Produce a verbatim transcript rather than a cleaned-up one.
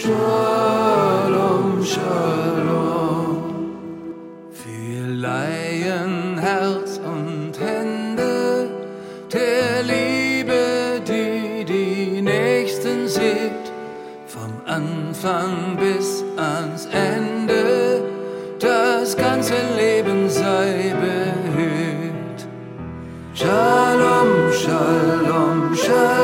Shalom, Shalom. Wir leihen Herz und Hände der Liebe, die die Nächsten sieht, vom Anfang bis ans Ende. Das ganze Leben sei behüt. Shalom, Shalom, Shalom.